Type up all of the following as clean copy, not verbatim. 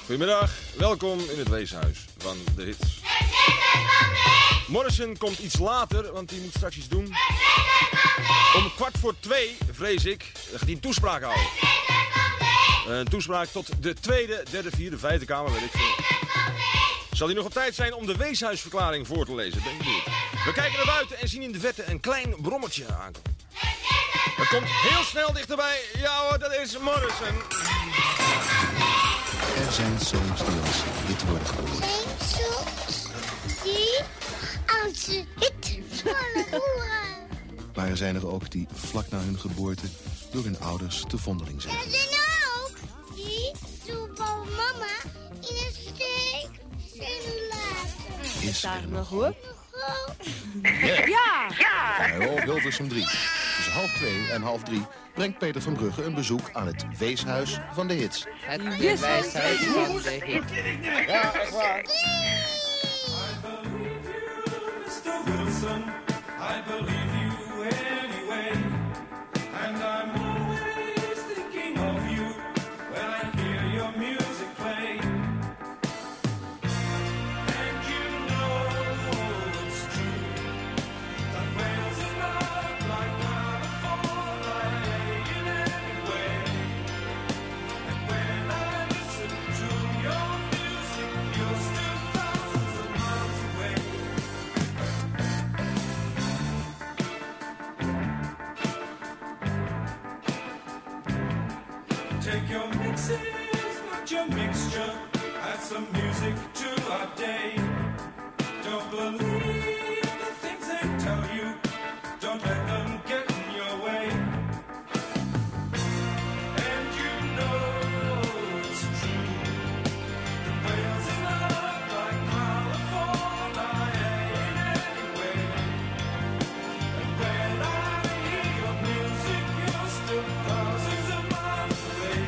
Goedemiddag, welkom in het weeshuis van de hits. Morrison komt iets later, want hij moet straks iets doen. Om 2:15, vrees ik, gaat hij een toespraak houden. Een toespraak tot de Tweede, Derde, Vierde, Vijfde Kamer, weet ik veel. Zal hij nog op tijd zijn om de weeshuisverklaring voor te lezen? Ben ik benieuwd. We kijken naar buiten en zien in de verte een klein brommertje aankomen. Het komt heel snel dichterbij. Ja hoor, dat is Morrison. Er zijn songs die als hit worden geboren. Zijn songs die als hit worden geboren. Maar er zijn er ook die vlak na hun geboorte door hun ouders te vondeling zijn. Er zijn ook die zo van mama in een steek zijn laten. Is er nog hoor? Ja! KRO Hilversum 3. Tussen 2:30 en 2:30 brengt Peter van Brugge een bezoek aan het weeshuis van de hits. Het weeshuis van de hit. Ja, dat is waar. Mr. Wilson, I believe you anyway. And I'm always thinking of you when I hear your music play. And you know it's true that Wales is not like California in any way. And when I listen to your music, you're still thousands of miles away. Take your mixes, not your mixture. Add some music to our day. Don't believe the things they tell you. Don't let them get in your way. And you know it's true. The Wales is not like California in any way. And when I hear your music, you're still thousands of miles away.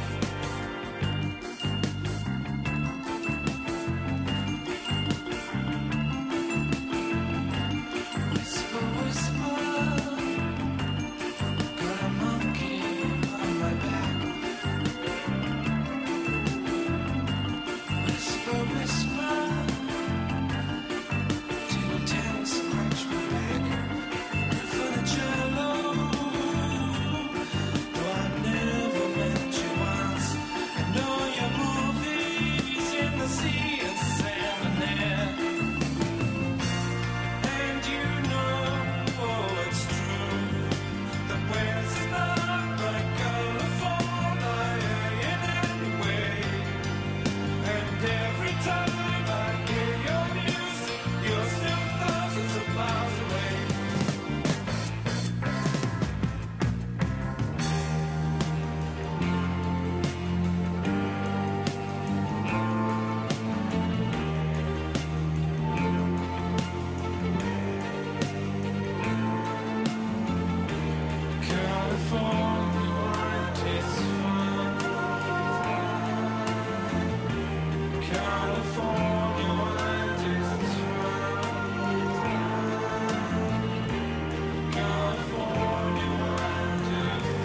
Whisper, whisper, got a monkey on my back. Whisper, whisper, till town scratch my back. For the cello, though I never met you once, I know your movies in the sea and sand and air. And you know it's true that Wales is not like California in any way. And every time I hear your music, you're still thousands of miles away. California wine tastes fine. California wine tastes fine. California wine tastes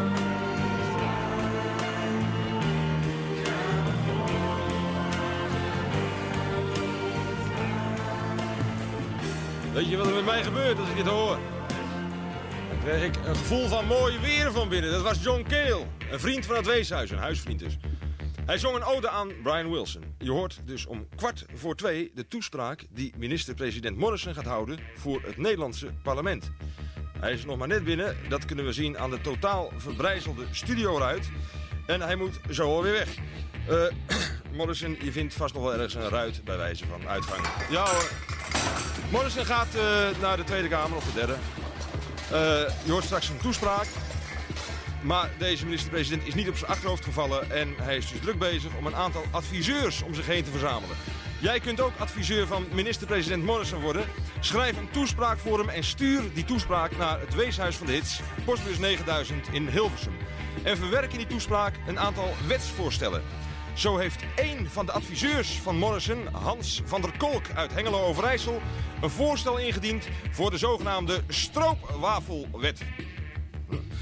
Weet je wat er met mij gebeurt als ik dit hoor? Dan krijg ik een gevoel van mooi weer van binnen. Dat was John Cale, een vriend van het weeshuis, een huisvriend dus. Hij zong een ode aan Brian Wilson. Je hoort dus om 2:15 de toespraak die minister-president Morrison gaat houden voor het Nederlandse parlement. Hij is nog maar net binnen, dat kunnen we zien aan de totaal verbrijzelde studioruit. En hij moet zo alweer weg. Morrison, je vindt vast nog wel ergens een ruit bij wijze van uitgang. Ja hoor. Morrison gaat naar de Tweede Kamer, of de derde. Je hoort straks een toespraak. Maar deze minister-president is niet op zijn achterhoofd gevallen. En hij is dus druk bezig om een aantal adviseurs om zich heen te verzamelen. Jij kunt ook adviseur van minister-president Morrison worden. Schrijf een toespraak voor hem en stuur die toespraak naar het Weeshuis van de Hits, postbus 9000 in Hilversum. En verwerk in die toespraak een aantal wetsvoorstellen. Zo heeft één van de adviseurs van Morrison, Hans van der Kolk uit Hengelo-Overijssel, een voorstel ingediend voor de zogenaamde stroopwafelwet.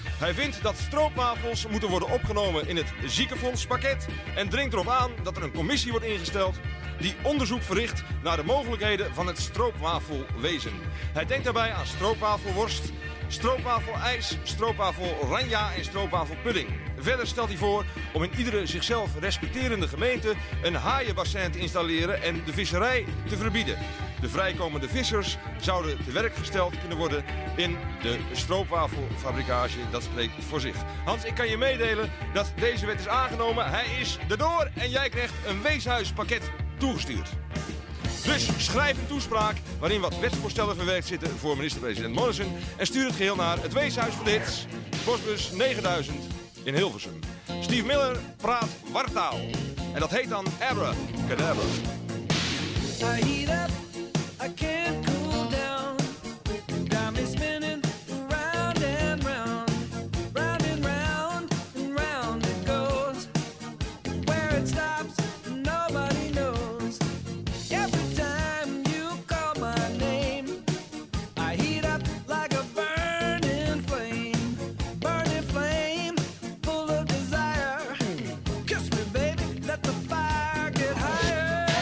Hij vindt dat stroopwafels moeten worden opgenomen in het ziekenfondspakket en dringt erop aan dat er een commissie wordt ingesteld die onderzoek verricht naar de mogelijkheden van het stroopwafelwezen. Hij denkt daarbij aan stroopwafelworst, stroopwafelijs, stroopwafel oranje en stroopwafelpudding. Verder stelt hij voor om in iedere zichzelf respecterende gemeente een haaienbassin te installeren en de visserij te verbieden. De vrijkomende vissers zouden te werk gesteld kunnen worden in de stroopwafelfabrikage. Dat spreekt voor zich. Hans, ik kan je meedelen dat deze wet is aangenomen. Hij is erdoor en jij krijgt een weeshuispakket toegestuurd. Dus schrijf een toespraak waarin wat wetsvoorstellen verwerkt zitten voor minister-president Morrison en stuur het geheel naar het Weeshuis van de Hits, postbus 9000 in Hilversum. Steve Miller praat wartaal en dat heet dan Abracadabra. I heat up, I can't cool down. Got me spinning round and round, round and round and round it goes. Where it stops, nobody knows. Every time you call my name, I heat up like a burning flame, full of desire. Kiss me, baby, let the fire get higher.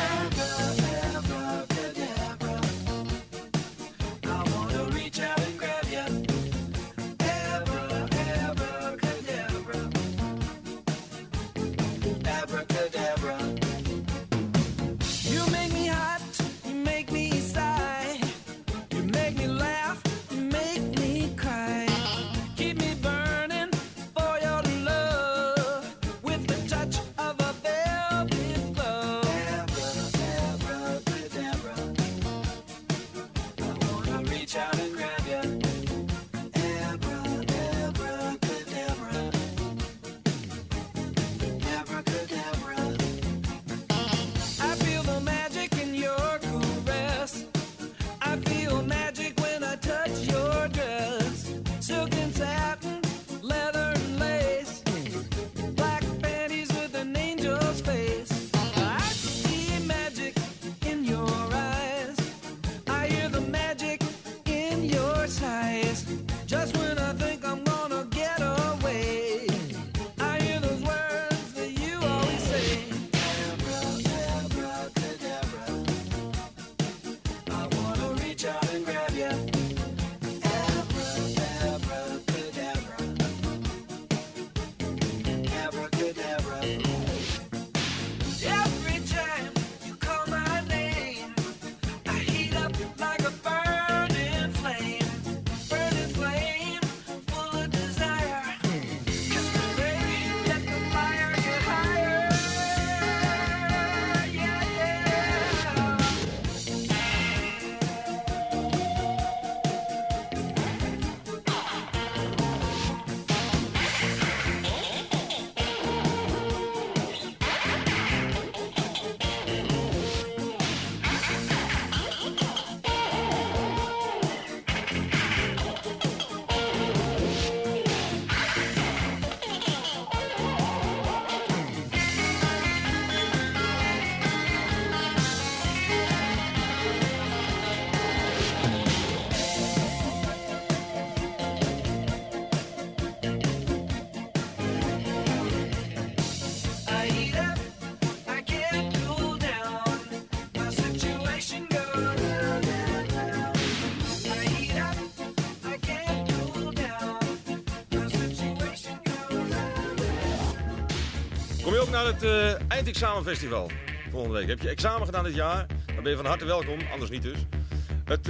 Kom je ook naar het eindexamenfestival volgende week? Heb je examen gedaan dit jaar? Dan ben je van harte welkom, anders niet dus. Het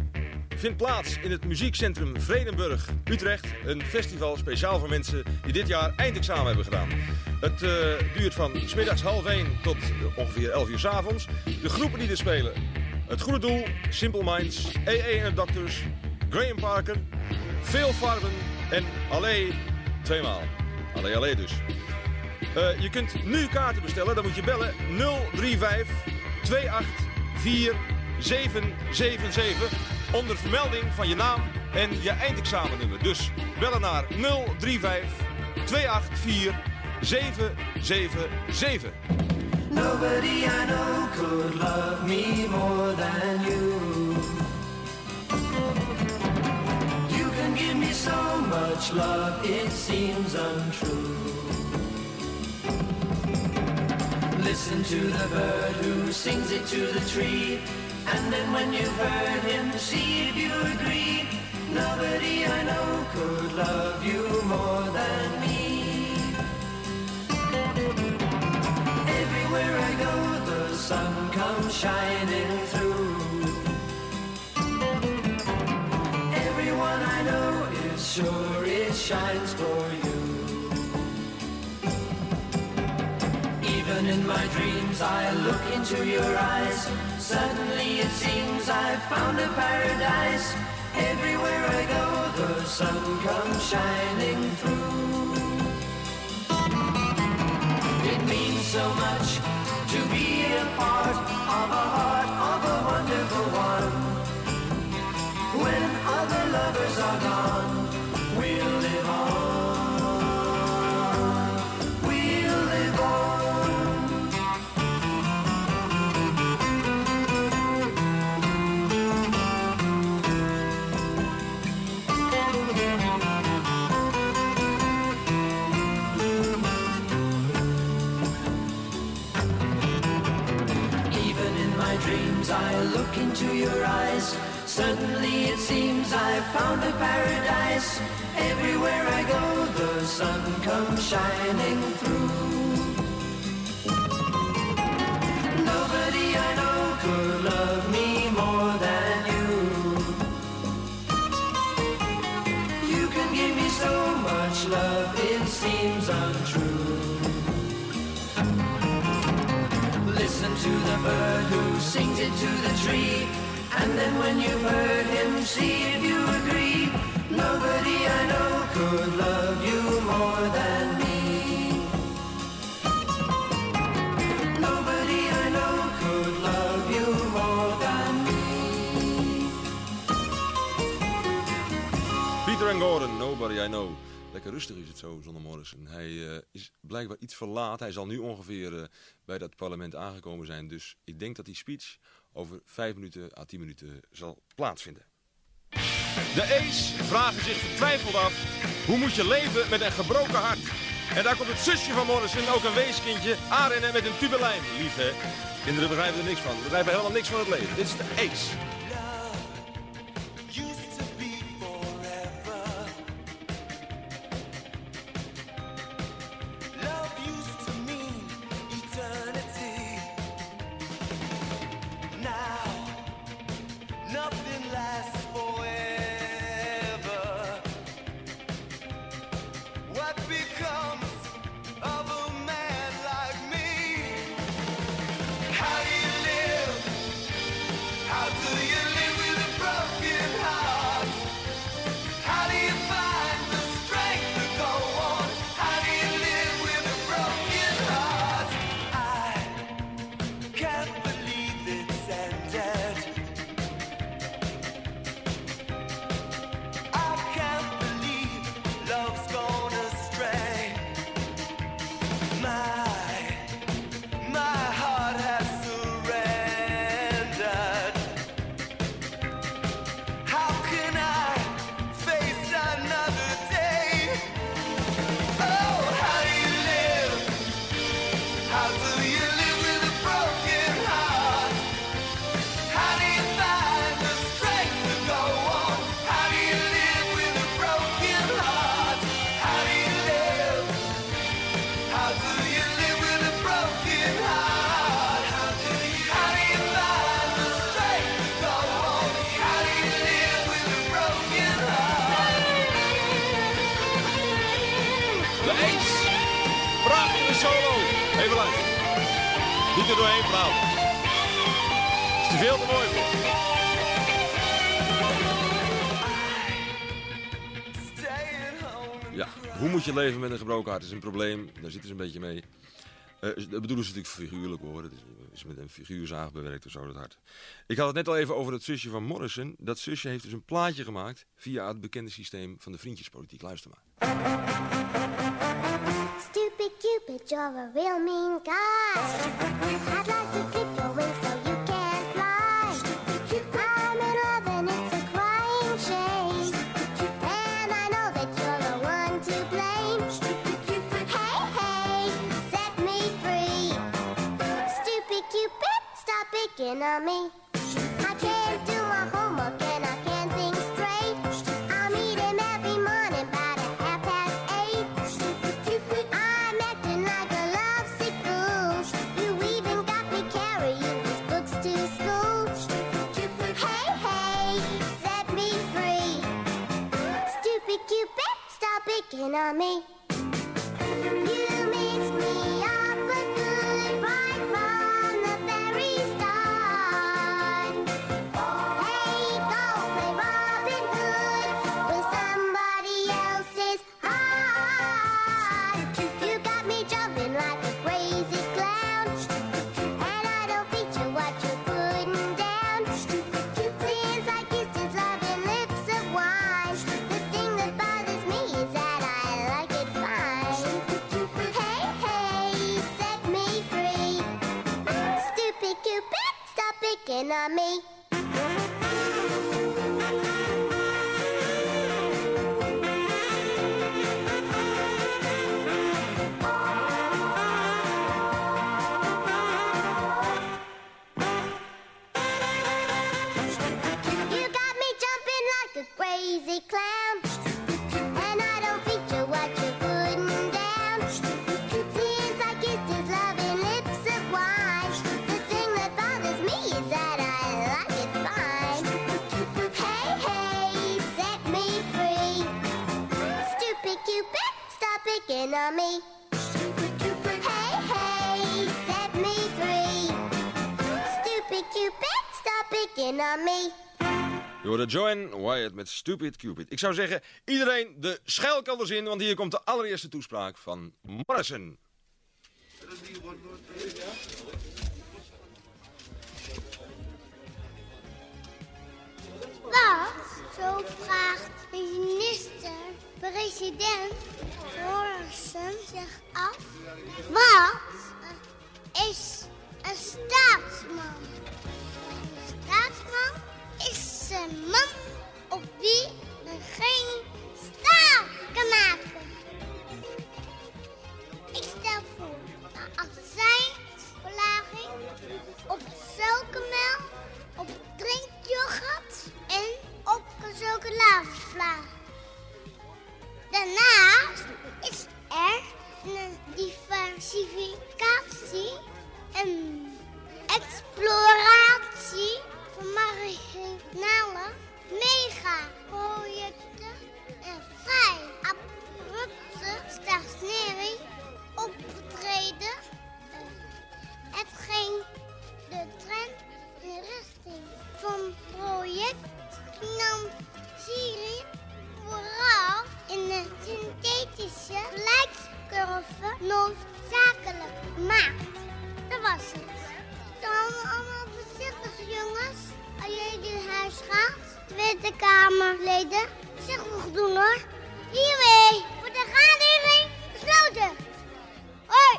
vindt plaats in het muziekcentrum Vredenburg, Utrecht. Een festival speciaal voor mensen die dit jaar eindexamen hebben gedaan. Het duurt van 's middags 12:30 tot ongeveer 11 uur 's avonds. De groepen die er spelen: Het Goede Doel, Simple Minds, AA and the Doctors, Graham Parker, Veel Farben en Allee, tweemaal. Allee dus. Je kunt nu kaarten bestellen, dan moet je bellen 035 284 777 onder vermelding van je naam en je eindexamennummer. Dus bellen naar 035 284 777. Nobody I know could love me more than you. You can give me so much love, it seems untrue. Listen to the bird who sings it to the tree, and then when you've heard him, see if you agree. Nobody I know could love you more than me. Everywhere I go, the sun comes shining through. Everyone I know is sure it shines for you. Even in my dreams I look into your eyes. Suddenly it seems I've found a paradise. Everywhere I go, the sun comes shining through. It means so much to be a part of a heart of a wonderful one. When other lovers are gone, we'll live on. We'll live on. Dreams, I look into your eyes. Suddenly it seems I've found a paradise. Everywhere I go, the sun comes shining through. Nobody I know could love me more than you. You can give me so much love, it seems untrue. Listen to the bird who sings it to the tree, and then when you've heard him, see if you agree. Nobody I know could love you more than me. Nobody I know could love you more than me. Peter and Gordon, Nobody I Know. Lekker rustig is het zo zonder Morrison. Hij is blijkbaar iets verlaat. Hij zal nu ongeveer bij dat parlement aangekomen zijn. Dus ik denk dat die speech over 5 minuten à 10 minuten zal plaatsvinden. De Ace vragen zich vertwijfeld af: hoe moet je leven met een gebroken hart? En daar komt het zusje van Morrison, ook een weeskindje, aanrennen met een tubelijn. Lief hè? Kinderen begrijpen er niks van. Begrijpen helemaal niks van het leven. Dit is de Ace. Niet er doorheen praten. Het is te veel te mooi voor. Ja, hoe moet je leven met een gebroken hart? Dat is een probleem, daar zitten ze een beetje mee. Dat bedoelen ze natuurlijk figuurlijk hoor. Het is met een figuurzaag bewerkt of zo, dat hart. Ik had het net al even over het zusje van Morrison. Dat zusje heeft dus een plaatje gemaakt via het bekende systeem van de vriendjespolitiek. Luister maar. Stupid Cupid, you're a real mean guy. I'd like to clip your wings so you can't fly. I'm in love and it's a crying shame. And I know picking on me. I can't do my homework and I can't think straight. I'm eating every morning by the 8:30. I'm acting like a lovesick fool. You even got me carrying these books to school. Hey, hey, set me free. Stupid Cupid, stop picking on me. You mix me up with good right from the very start. Hey, go play Robin Hood with somebody else's heart. You got me jumping like a crazy clown, and I don't feature what you're putting down. Since I kissed his loving lips of wine, the thing that bothers me is that I like it fine. Hey, hey, set me free. Stupid Cupid, stop picking on me. You got me jumping like a crazy clown, and I don't feature what you're putting down. Since I kissed his loving lips of wine, the thing that bothers me is that I like it fine. Hey, hey, set me free. Stupid Cupid, stop picking on me. Hey, hey, set me free. Stupid Cupid, stop picking on me. Je hoorde Joanne Wyatt met Stupid Cupid. Ik zou zeggen, iedereen de schuilkelders in, want hier komt de allereerste toespraak van Morrison. Wat? Zo vraagt de minister-president Morrison zich af. Wat is een staatsman? Een staatsman is een man op wie men geen staat kan maken. Ik stel voor een accijnsverlaging op suikermeel, op drinkyoghurt en op chocoladevla. Daarnaast is er een diversificatie en exploratie van marginale megaprojecten en vrij abrupte stagnering opgetreden, hetgeen de trend in richting van projectfinanciering vooral in de synthetische gelijkscurve noodzakelijk maakt. Dat was het. Dan allemaal voorzichtig, jongens. Als jij dit huis gaat, Tweede Kamerleden, zeg nog doen hoor. Hiermee wordt de vergadering besloten. Hoi!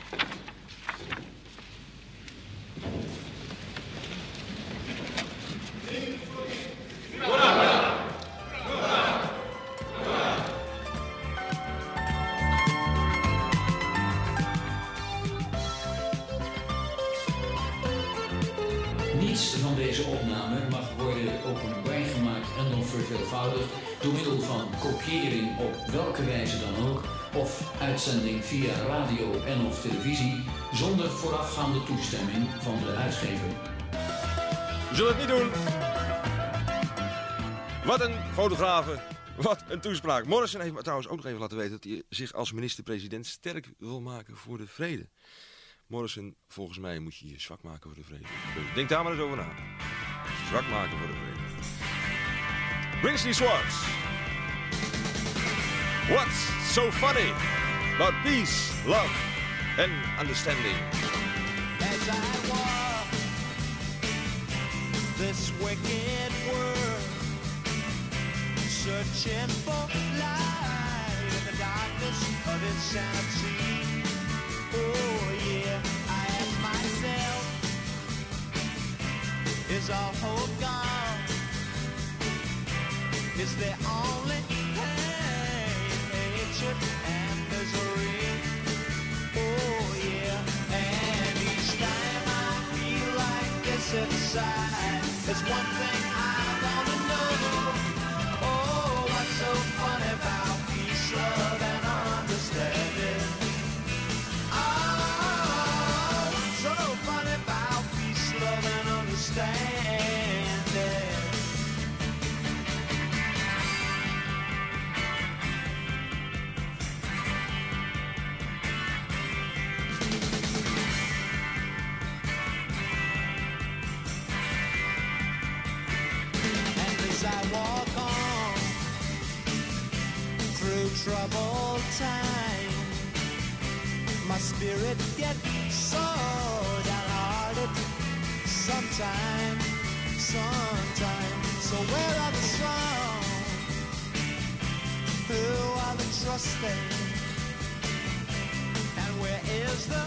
Niets van deze opname mag worden openbaar gemaakt en of verveelvoudigd door middel van kopiëring op welke wijze dan ook of uitzending via radio en of televisie zonder voorafgaande toestemming van de uitgever. We zullen het niet doen. Wat een fotografe. Wat een toespraak. Morrison heeft me trouwens ook nog even laten weten dat hij zich als minister-president sterk wil maken voor de vrede. Morrison, volgens mij moet je je zwak maken voor de vrede. Denk daar maar eens over na. Zwak maken voor de vrede. Brinsley Schwartz. What's so funny about peace, love and understanding? As I walk this wicked world, searching for light in the darkness of insanity. Oh yeah, I ask myself, is our hope gone? Is there only pain, hatred, and misery? Oh yeah, and each time I feel like this inside. There's one thing I wanna know. Oh, what's so funny about peace, love, and understanding? Oh, what's so funny about peace, love, and understanding? As I walk on through troubled time, my spirit gets so downhearted sometime. So where are the strong? Who are the trusting? And where is the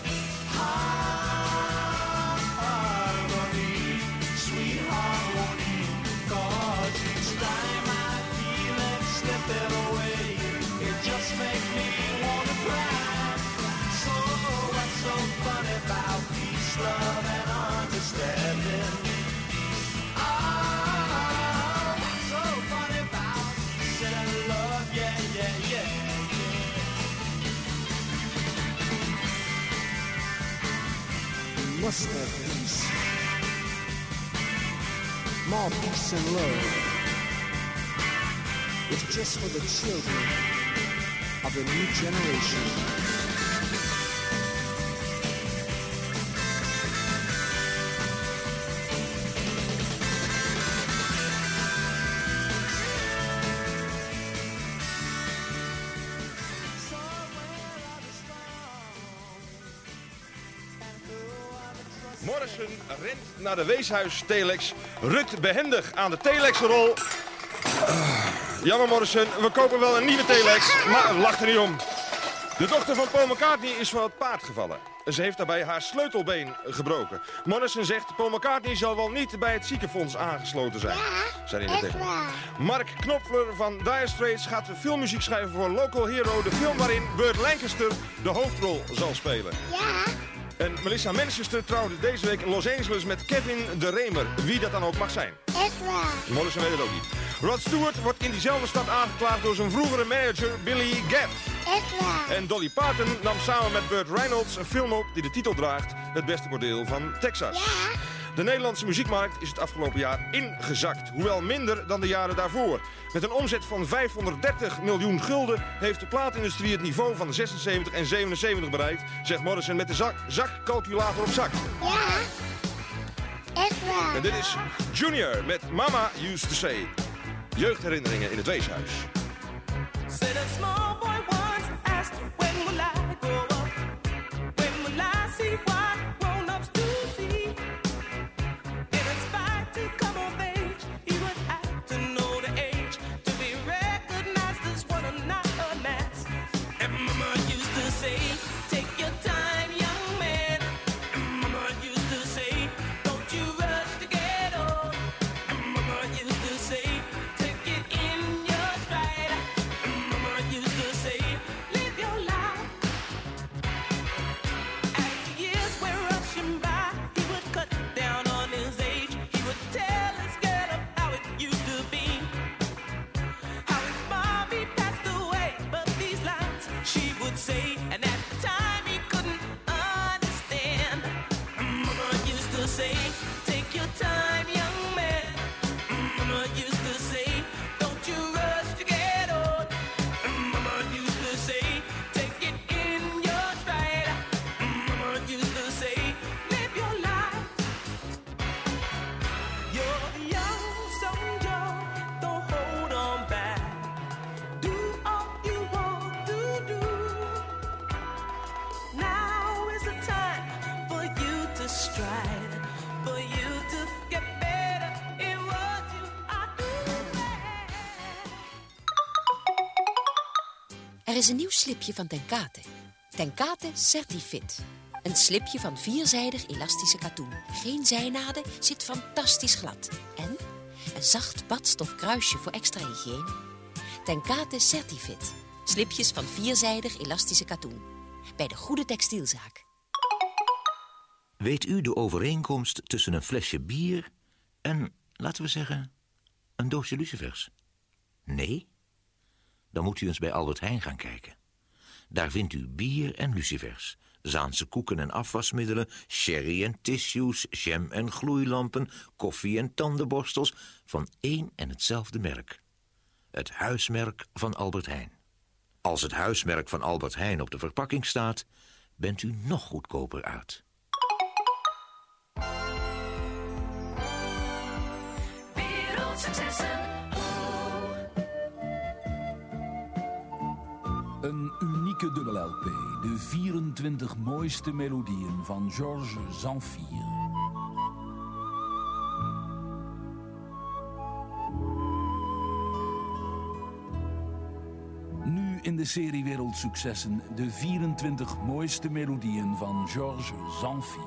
harmony, sweet harmony? 'Cause each time I feel it slipping away, it just makes me wanna cry. So what's so funny about peace, love, and understanding? Oh, what's so funny about peace and love? Yeah, yeah, yeah, yeah. We must have peace. More peace and love. It's just for the children of the new generation. So where are the strong? And who are the trusting? Morrison rent naar de weeshuis-telex. Rut behendig aan de telexrol. Jammer Morrison, we kopen wel een nieuwe telex, maar lach er niet om. De dochter van Paul McCartney is van het paard gevallen. Ze heeft daarbij haar sleutelbeen gebroken. Morrison zegt, Paul McCartney zal wel niet bij het ziekenfonds aangesloten zijn. Zei hij net tegen me. Mark Knopfler van Dire Straits gaat filmmuziek schrijven voor Local Hero, de film waarin Burt Lancaster de hoofdrol zal spelen. Ja, En Melissa Manchester trouwde deze week in Los Angeles met Kevin de Remer, wie dat dan ook mag zijn. echt waar. Morrison weet het ook niet. Rod Stewart wordt in diezelfde stad aangeklaagd door zijn vroegere manager Billy Gaff. Echt waar. En Dolly Parton nam samen met Burt Reynolds een film op die de titel draagt Het beste bordeel van Texas. Ja, De Nederlandse muziekmarkt is het afgelopen jaar ingezakt, hoewel minder dan de jaren daarvoor. Met een omzet van 530 miljoen gulden heeft de plaatindustrie het niveau van de 76 en 77 bereikt, zegt Morrison met de zakcalculator op zak. ja, echt waar. En dit is Junior met Mama Used to Say. Jeugdherinneringen in het weeshuis. Said a small boy once asked, when will I grow up? When will I see what grown-ups do see? In his fight to come of age, he would have to know the age to be recognized as one and not a mass. And Mama used to say, take your time, young man. And Mama used to say, don't you rush to get old. And Mama used to say, take it in your stride. And Mama used to say, live your life. As the years were rushing by, he would cut down on his age. He would tell his girl of how it used to be. How his mommy passed away, but these lines she would say, and at the time he couldn't understand. Mama used to say, take your time, young man. Mama used to say, don't you rush to get old. Mama used to say, take it in your stride. Mama used to say, live your life. You're young, so young, don't hold on back. Do all you want to do. Now is the time for you to stride, for you to get better in what you are doing. Er is een nieuw slipje van Tenkate. Tenkate Certifit. Een slipje van vierzijdig elastische katoen. Geen zijnaden, zit fantastisch glad. En een zacht badstof kruisje voor extra hygiëne. Tenkate Certifit. Slipjes van vierzijdig elastische katoen. Bij de goede textielzaak. Weet u de overeenkomst tussen een flesje bier en, laten we zeggen, een doosje lucifers? Nee? Dan moet u eens bij Albert Heijn gaan kijken. Daar vindt u bier en lucifers, Zaanse koeken en afwasmiddelen, sherry en tissues, jam en gloeilampen, koffie en tandenborstels van één en hetzelfde merk. Het huismerk van Albert Heijn. Als het huismerk van Albert Heijn op de verpakking staat, bent u nog goedkoper uit. Wereldsuccessen. Een unieke dubbel-LP. De 24 mooiste melodieën van Georges Zamfir. Nu in de serie Wereldsuccessen de 24 mooiste melodieën van Georges Zamfir.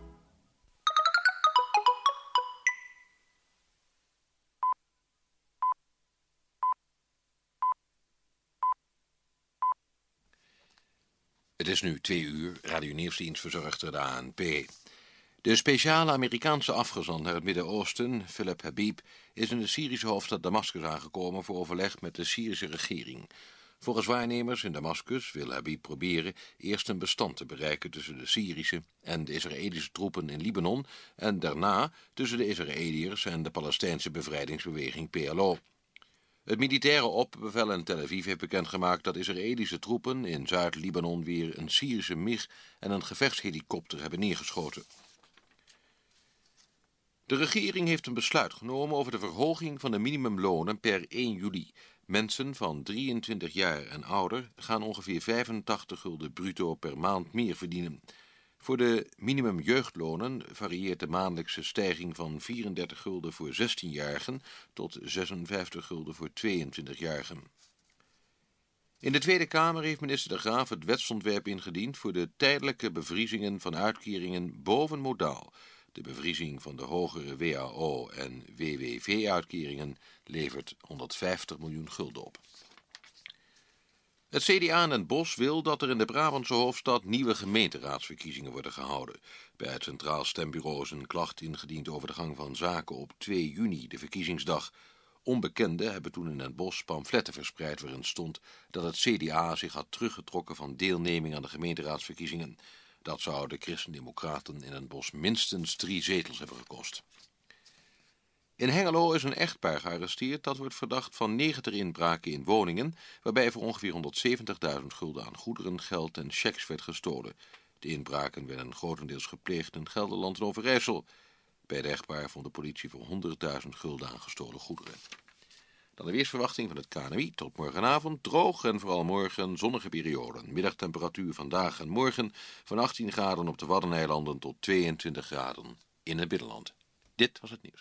Het is nu 2 uur, Radio Nieuwsdienst verzorgt door de ANP. De speciale Amerikaanse afgezant naar het Midden-Oosten, Philip Habib, is in de Syrische hoofdstad Damascus aangekomen voor overleg met de Syrische regering. Volgens waarnemers in Damascus wil Habib proberen eerst een bestand te bereiken tussen de Syrische en de Israëlische troepen in Libanon en daarna tussen de Israëliërs en de Palestijnse bevrijdingsbeweging PLO. Het militaire opperbevel in Tel Aviv heeft bekendgemaakt dat Israëlische troepen in Zuid-Libanon weer een Syrische MiG en een gevechtshelikopter hebben neergeschoten. De regering heeft een besluit genomen over de verhoging van de minimumlonen per 1 juli. Mensen van 23 jaar en ouder gaan ongeveer 85 gulden bruto per maand meer verdienen. Voor de minimumjeugdlonen varieert de maandelijkse stijging van 34 gulden voor 16-jarigen tot 56 gulden voor 22-jarigen. In de Tweede Kamer heeft minister De Graaf het wetsontwerp ingediend voor de tijdelijke bevriezingen van uitkeringen boven modaal. De bevriezing van de hogere WAO en WWV-uitkeringen levert 150 miljoen gulden op. Het CDA in Den Bosch wil dat er in de Brabantse hoofdstad nieuwe gemeenteraadsverkiezingen worden gehouden. Bij het Centraal Stembureau is een klacht ingediend over de gang van zaken op 2 juni, de verkiezingsdag. Onbekenden hebben toen in Den Bosch pamfletten verspreid waarin stond dat het CDA zich had teruggetrokken van deelneming aan de gemeenteraadsverkiezingen. Dat zou de Christen-Democraten in Den Bosch minstens 3 zetels hebben gekost. In Hengelo is een echtpaar gearresteerd dat wordt verdacht van 90 inbraken in woningen, waarbij voor ongeveer 170.000 gulden aan goederen, geld en cheques werd gestolen. De inbraken werden grotendeels gepleegd in Gelderland en Overijssel. Bij het echtpaar vond de politie voor 100.000 gulden aan gestolen goederen. Dan de weersverwachting van het KNMI tot morgenavond. Droog en vooral morgen zonnige perioden. Middagtemperatuur vandaag en morgen van 18 graden op de Waddeneilanden tot 22 graden in het binnenland. Dit was het nieuws.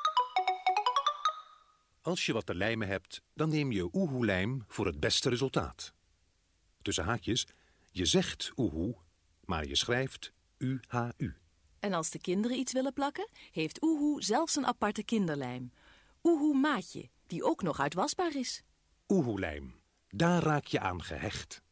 Als je wat te lijmen hebt, dan neem je Oehoe-lijm voor het beste resultaat. Tussen haakjes, je zegt Oehoe, maar je schrijft U-H-U. En als de kinderen iets willen plakken, heeft Oehoe zelfs een aparte kinderlijm. Oehoe Maatje, die ook nog uitwasbaar is. Oehoe-lijm, daar raak je aan gehecht.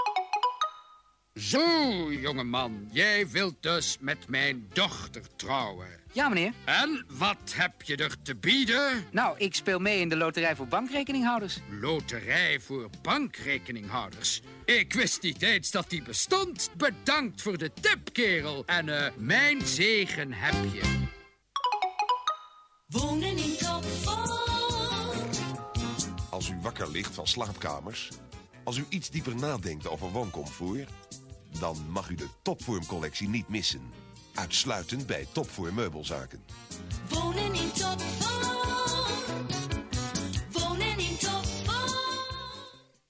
Zo, jongeman, jij wilt dus met mijn dochter trouwen. Ja, meneer. En wat heb je er te bieden? Nou, ik speel mee in de loterij voor bankrekeninghouders. Loterij voor bankrekeninghouders? Ik wist niet eens dat die bestond. Bedankt voor de tip, kerel. En mijn zegen heb je. Wonen in Topvorm. Als u wakker ligt van slaapkamers, als u iets dieper nadenkt over wooncomfort, dan mag u de Topvorm-collectie niet missen. Uitsluitend bij Topvorm Meubelzaken. Wonen in Topvorm. Wonen in Topvorm.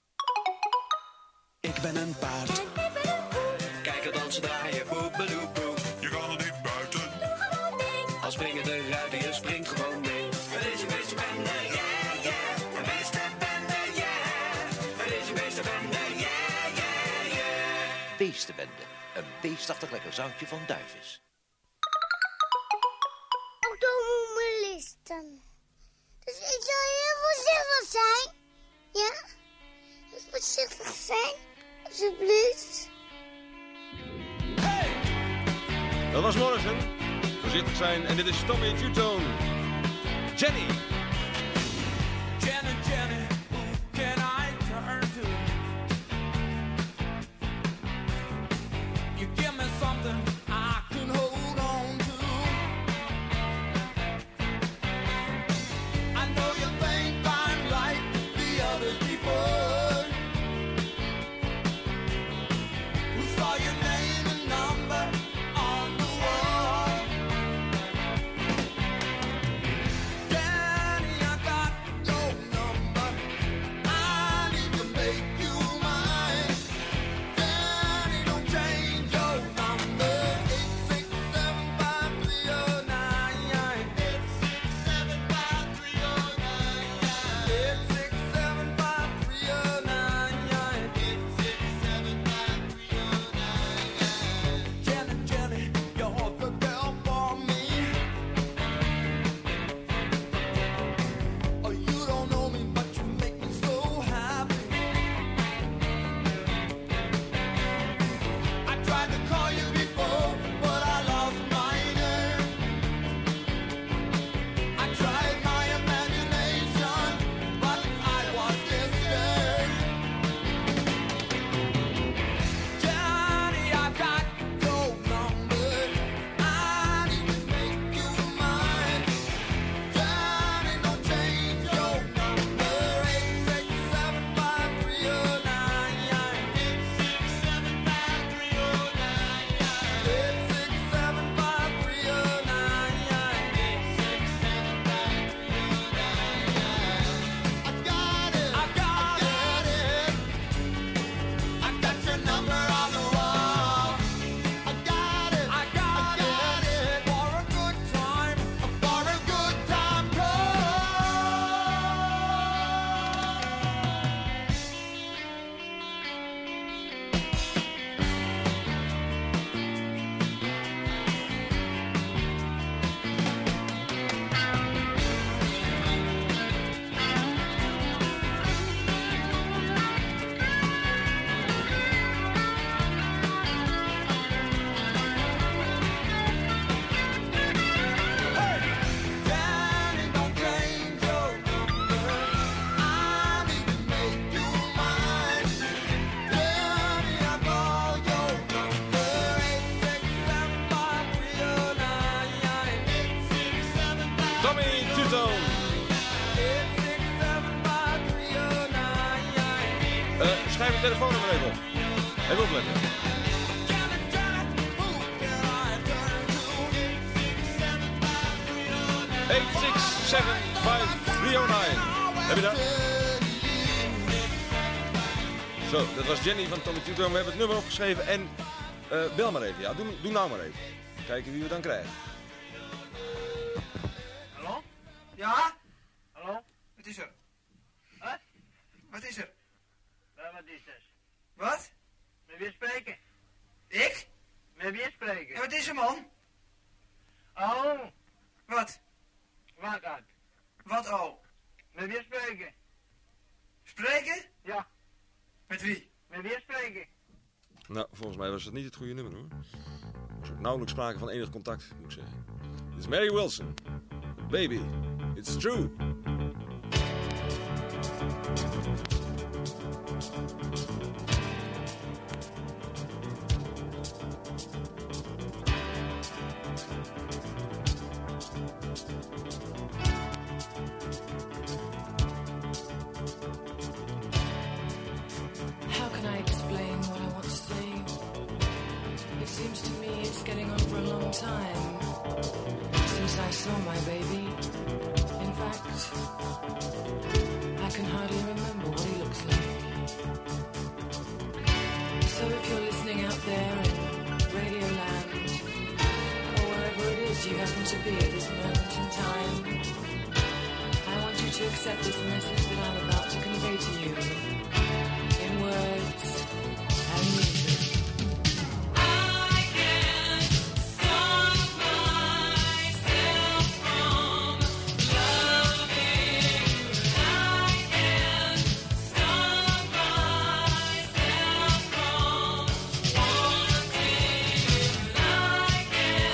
Ik ben een paard. Kijk er dansen, draaien, boebedoeboe. Je kan er niet buiten. Doe gewoon ding. Als springen de ruiten, je springt gewoon mee. Het is je beste bende, yeah, yeah. De beste bende, yeah. Het is je beste bende, yeah, yeah, yeah. Beestenbende, een beestachtig lekker zoutje van Duivis. Automobilisten. Dus ik zal heel voorzichtig zijn. Ja? Dus voorzichtig zijn, alsjeblieft. Dat was Morrison. Voorzichtig zijn. En dit is Tommy Tutone. Jenny. Jenny, Jenny, who can I turn to? You give me something I can hold on to. I know you think I'm like the others before, who saw your name and number on the wall. Danny, I got your number. I need to make you mine. Danny, don't change your number. 8675309. 8675309. Jenny, Jenny, you're the girl for me. Oh, you don't know me, but you make me so happy. I tried to call you before, but I lost my nerve. I tried my imagination, but I was disturbed. Johnny, I've got your number. I need to make you mine. Johnny, don't change your number. 8675309. I got it. I got it. I got your number on the wall. I got it. I got it. For a good time. For a good time Danny, don't change your number. I need to make you mine. Danny, I call your number. 8675309. Tommy Tutone. 8675309. Schrijf een telefoonnummer even op. Even opletten. 8675309. Heb je dat? Zo, dat was Jenny van Tommy Tutone. We hebben het nummer opgeschreven en bel maar even. Ja, doe nou maar even. Kijken wie we dan krijgen. Hallo? Ja? Hallo? Wat is er? Wat? Wat is er? Wat is het? Wat? Met wie spreken? Ik? Met wie spreken? Ja, wat is er, man? Oh. Wat? Wat dan? Wat, oh? Met wie spreken? Spreken? Ja. Met wie? Met wie spreken? Nou, volgens mij was dat niet het goede nummer hoor. Er was ook nauwelijks sprake van enig contact, moet ik zeggen. Dit is Mary Wilson. Baby, it's true. How can I explain what I want to say? It seems to me it's getting on for a long time since I saw my baby. In fact, I can hardly remember what he looks like. So if you're listening out there in Radioland, or wherever it is you happen to be at this moment in time, I want you to accept this message that I'm about to convey to you in words and music. I can't stop myself from loving you. I can't stop myself from wanting you. I can't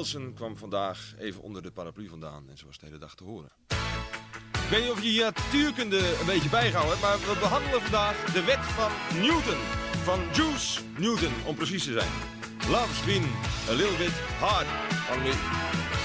Wilson kwam vandaag even onder de paraplu vandaan en ze was de hele dag te horen. Ik weet niet of je je natuurkunde een beetje bijgehouden hebt, maar we behandelen vandaag de wet van Newton. Van Juice Newton, om precies te zijn. Love's been a little bit hard on me.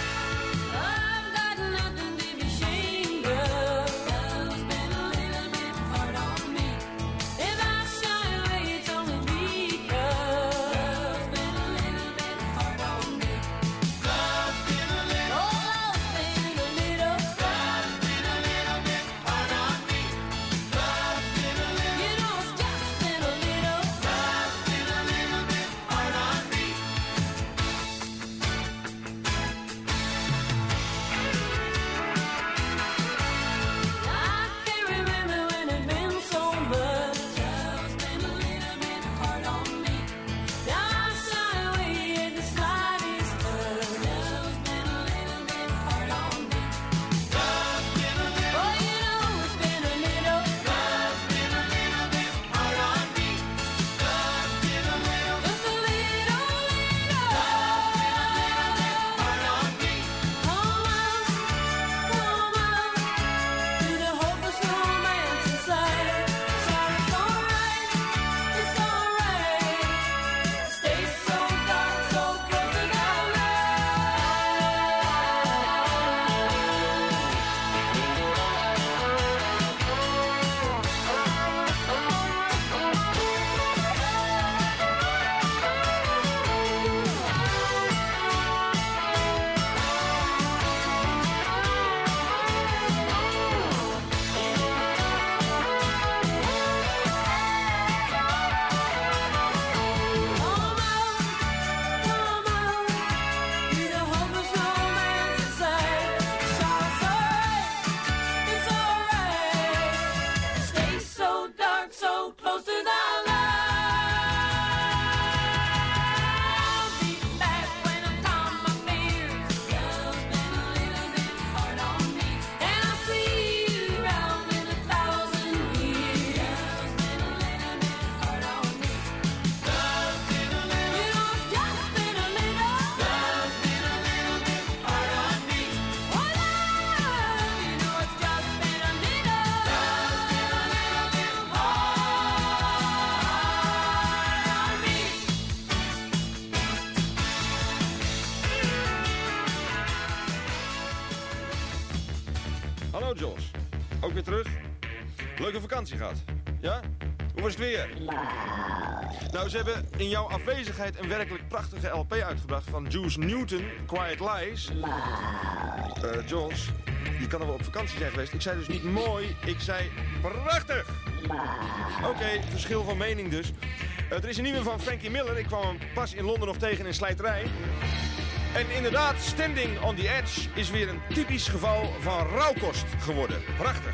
Hallo Jos, ook weer terug? Leuke vakantie gehad, ja? Hoe was het weer? Nou, ze hebben in jouw afwezigheid een werkelijk prachtige LP uitgebracht van Juice Newton, Quiet Lies. Jos, je kan er wel op vakantie zijn geweest. Ik zei dus niet mooi, ik zei prachtig! Oké, verschil van mening dus. Er is een nieuwe van Frankie Miller. Ik kwam hem pas in Londen nog tegen in Slijterij. En inderdaad, Standing on the Edge is weer een typisch geval van rauwkost geworden. Prachtig.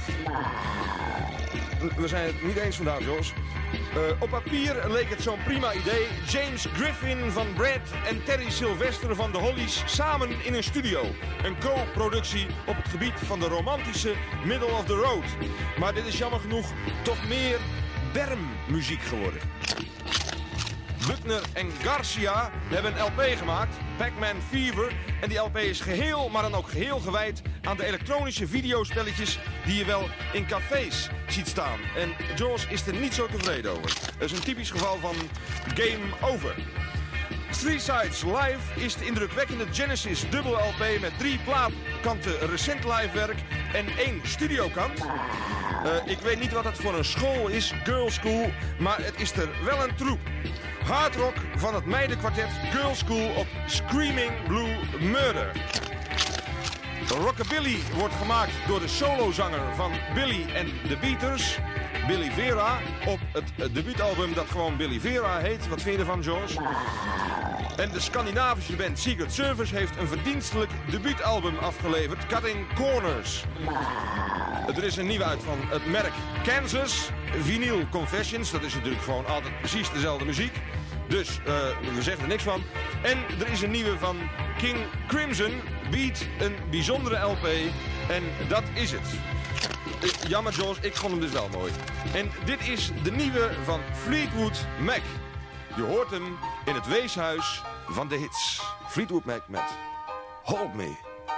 We zijn het niet eens vandaag, Jos. Op papier leek het zo'n prima idee. James Griffin van Brad en Terry Sylvester van de Hollies samen in een studio. Een co-productie op het gebied van de romantische middle of the road. Maar dit is jammer genoeg toch meer bermmuziek geworden. Buckner en Garcia hebben een LP gemaakt, Pac-Man Fever. En die LP is geheel, maar dan ook geheel gewijd aan de elektronische videospelletjes die je wel in cafés ziet staan. En Jaws is er niet zo tevreden over. Dat is een typisch geval van game over. Three Sides Live is de indrukwekkende Genesis dubbel LP met 3 plaatkanten recent livewerk en 1 studiokant. Ik weet niet wat het voor een school is, Girl School, maar het is er wel een troep. Hardrock van het meidenkwartet Girl School op Screaming Blue Murder. Rockabilly wordt gemaakt door de solozanger van Billy and the Beaters, Billy Vera, op het debuutalbum dat gewoon Billy Vera heet. Wat vind je ervan, George? En de Scandinavische band Secret Service heeft een verdienstelijk debuutalbum afgeleverd, Cutting Corners. Er is een nieuwe uit van het merk Kansas, Vinyl Confessions. Dat is natuurlijk gewoon altijd precies dezelfde muziek. Dus we zeggen er niks van. En er is een nieuwe van King Crimson, Beat, een bijzondere LP. En dat is het. Jammer, Jos, ik vond hem dus wel mooi. En dit is de nieuwe van Fleetwood Mac. Je hoort hem in het weeshuis van de hits. Fleetwood Mac met Hold Me.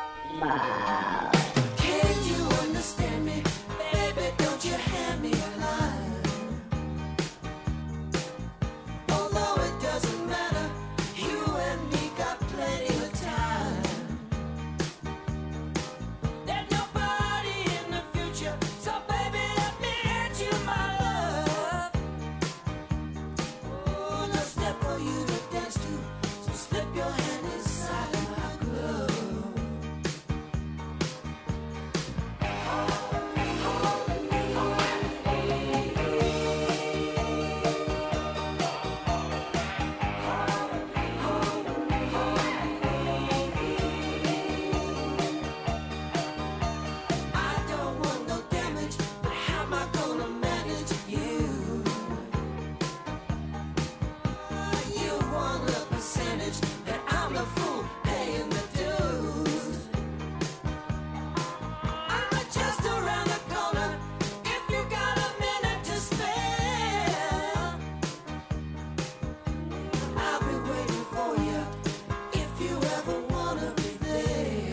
Can you understand me? Baby, don't you hand me a line. Although it doesn't matter, you and me got plenty of time. There's nobody in the future, so baby, let me hand you my love. Oh, no step for you to dance to, so slip your hand inside my glove. I don't want no damage, but how am I gonna manage you? You want a percentage, and I'm the fool paying the dues. I'm just around the corner. If you got a minute to spare, I'll be waiting for you. If you ever wanna be there.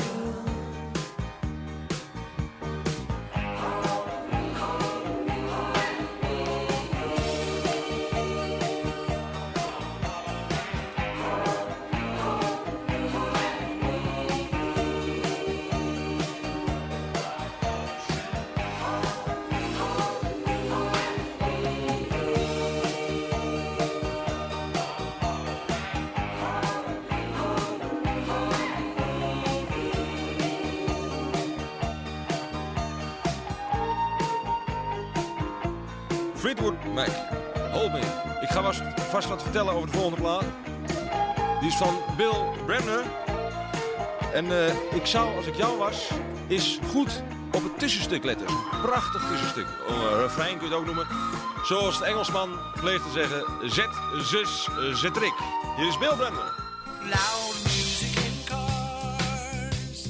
Fleetwood Mac, Hold Me. Ik ga vast wat vertellen over de volgende plaat. Die is van Bill Bremner. En ik zou, als ik jou was, eens goed op het tussenstuk letten. Prachtig tussenstuk. Refrein kun je het ook noemen. Zoals de Engelsman pleegt te zeggen, zet, zus, zetrik. Hier is Bill Bremner. Loud music in cars.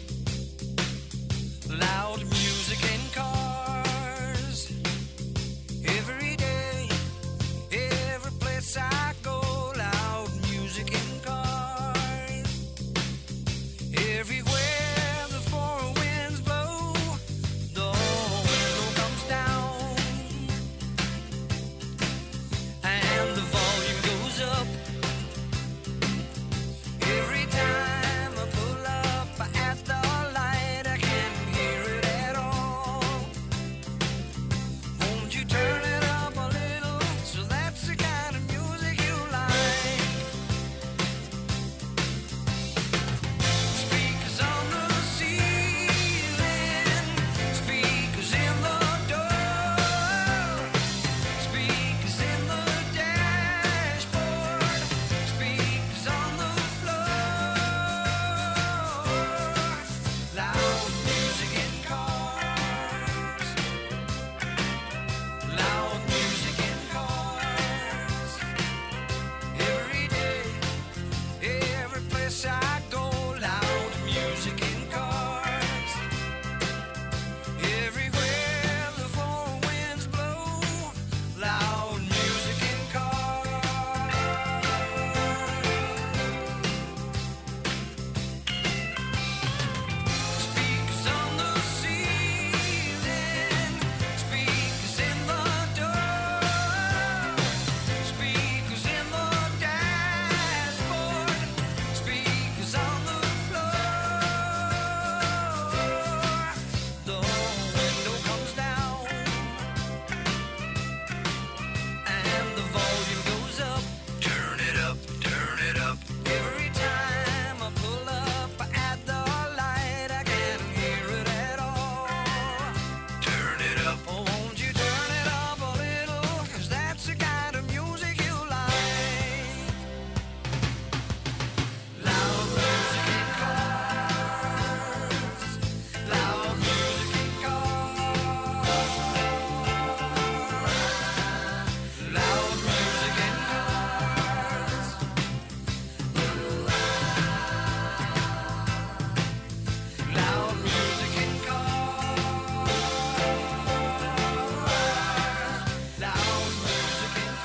Loud music in cars. Every day, every place I go. Loud music in cars. Everywhere the four winds blow, the window comes down and the volume goes up. Every time I pull up at the light, I can't hear it at all. Won't you turn it up a little, so that's the kind of music you like. Speakers on the ceiling, speakers in the door, speakers in the dashboard, speakers on the loud music in cars. Loud music in cars. Every day, every place I go. Loud music in cars. Everywhere the four winds blow. Loud music in cars. Speakers on the ceiling, speakers in the door, speakers in the dashboard, speakers on the floor. The window comes down and the volume goes up. Turn it up, turn it up. Every time I pull up at the light, I can't hear it at all. Turn it up. Oh, won't you turn it up a little, 'cause that's the kind of music you like. Loud music in cars. Loud music in cars. Loud music in cars. Loud music in cars. Loud music in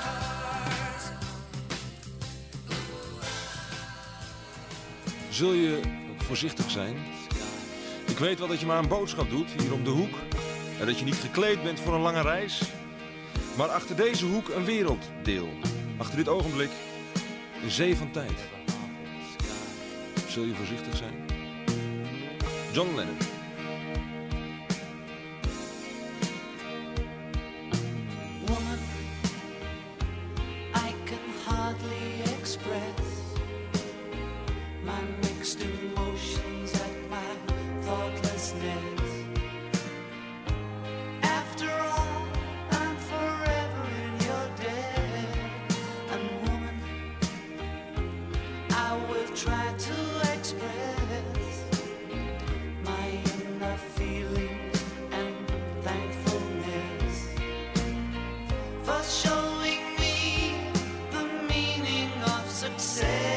cars. Zul je voorzichtig zijn? Ik weet wel dat je maar een boodschap doet, hier om de hoek. En dat je niet gekleed bent voor een lange reis. Maar achter deze hoek een werelddeel. Achter dit ogenblik een zee van tijd. Zul je voorzichtig zijn? John Lennon. Woman, I can hardly express my mixed emotions at my thoughtlessness. After all, I'm forever in your debt. And woman, I will try to express my inner feelings and thankfulness for showing me the meaning of success.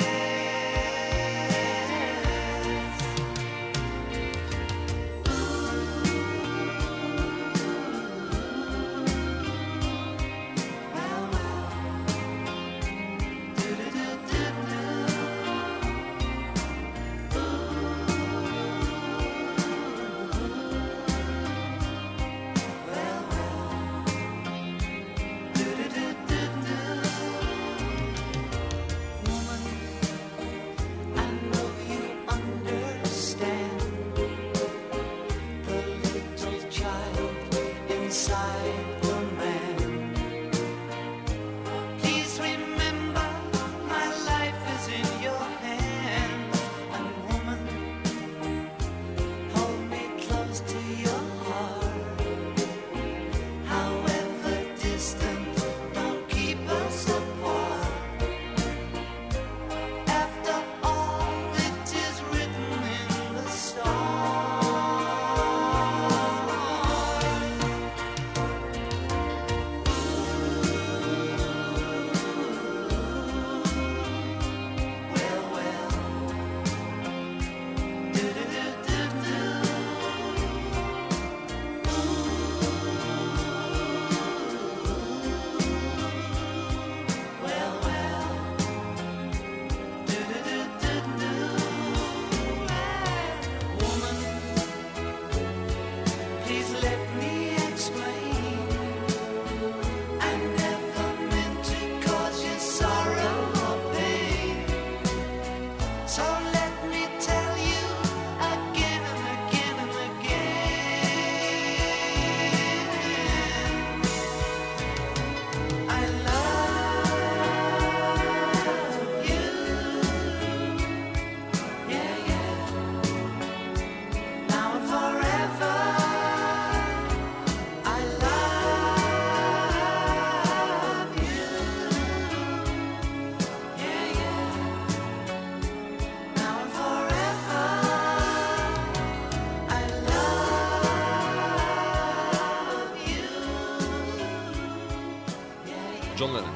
John Lennon.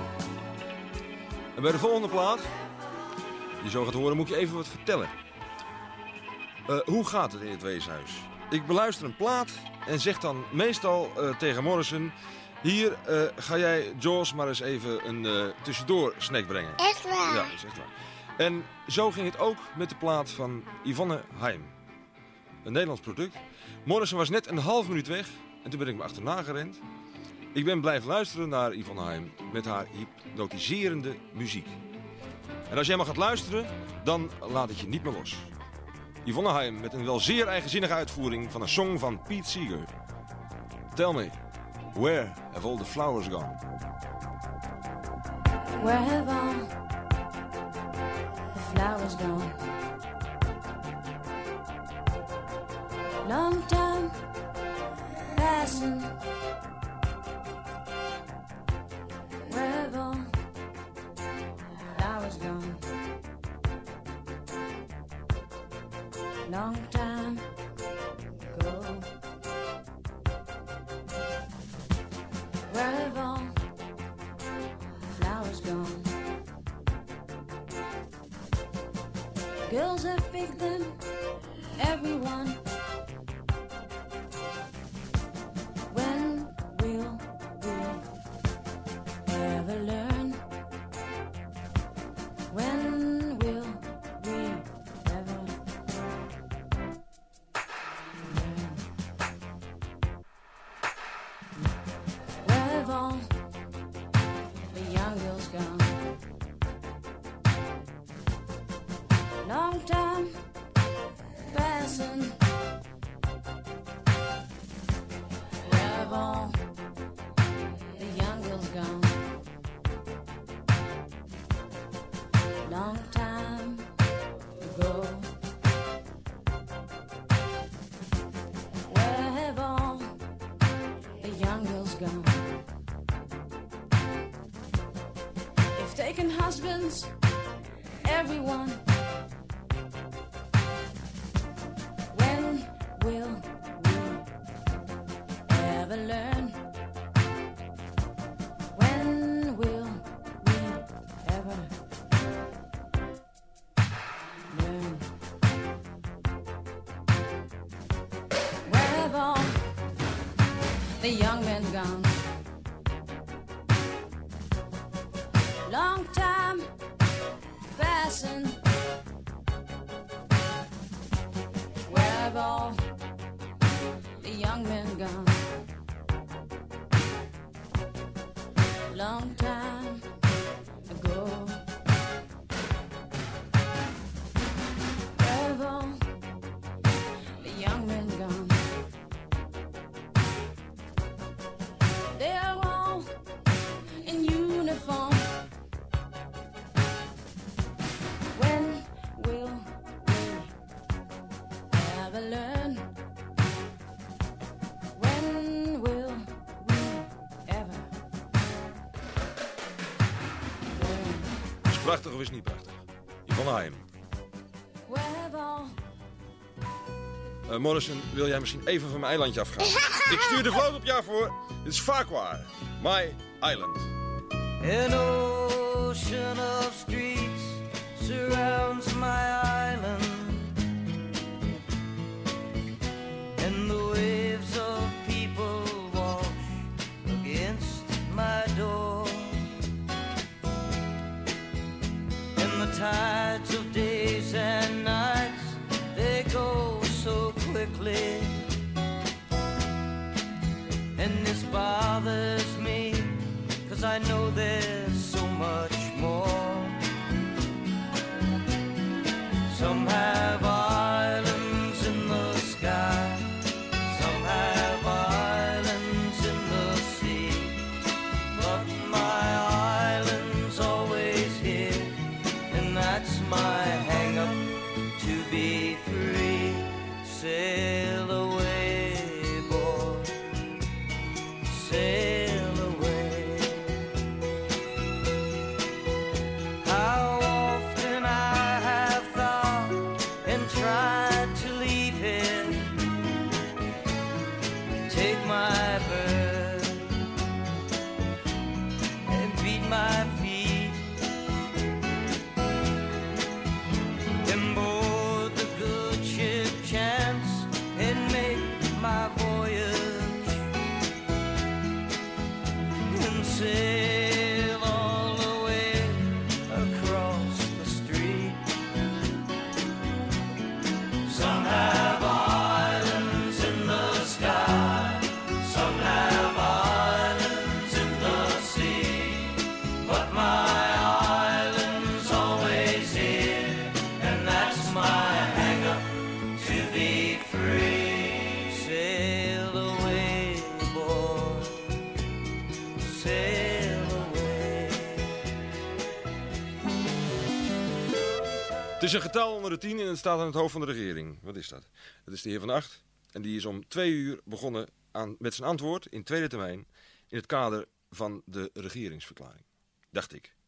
En bij de volgende plaat, die zo gaat horen, moet ik je even wat vertellen. Hoe gaat het in het weeshuis? Ik beluister een plaat en zeg dan meestal tegen Morrison... Hier ga jij Jaws maar eens even een tussendoor snack brengen. Echt waar? Ja, dat is echt waar. En zo ging het ook met de plaat van Yvonne Haim. Een Nederlands product. Morrison was net een half minuut weg en toen ben ik me achterna gerend. Ik ben blijven luisteren naar Yvonne Haim met haar hypnotiserende muziek. En als jij maar gaat luisteren, dan laat het je niet meer los. Yvonne Haim met een wel zeer eigenzinnige uitvoering van een song van Pete Seeger. Tell me, where have all the flowers gone? Where have all the flowers gone? Long time passing. Where have all the flowers gone? Long time ago. Where have all the flowers gone? Girls have picked them, everyone. When will we ever learn? When will we ever gone. They've taken husbands, everyone. When will we ever learn? When will we ever learn? Where have all the young men gone? Long time passing. Where have all the young men gone? Long time ago. Where have all the young men gone? They are all in uniform. When will we ever learn? When will we ever Is het prachtig of is het niet prachtig? Yvonne Haim. where have all Morrison, wil jij misschien even van mijn eilandje afgaan? Ik stuur de vloot op jou voor. Dit is Farquhar. My Island. An ocean of streets surrounds my island, and the waves of people wash against my door, and the tides of days and nights, they go so quickly, and this bothers me, 'cause I know there's so much more. Some have islands in the sky, some have islands in the sea, but my island's always here, and that's my hang-up, to be free. Sail away, boy, sail away. How often I have thought and tried to leave here, take my bird and beat my feet, and board the good ship Chance and make my voyage, and sail all the way across the street. Some have islands in the sky, some have islands in the sea, but my island's always here, and that's my hang-up, to be free. Sail away, boy, sail away. Het is een getal onder de 10 en het staat aan het hoofd van de regering. Wat is dat? Dat is de heer Van Acht. En die is om 2 uur begonnen met zijn antwoord in tweede termijn in het kader van de regeringsverklaring. Dacht ik.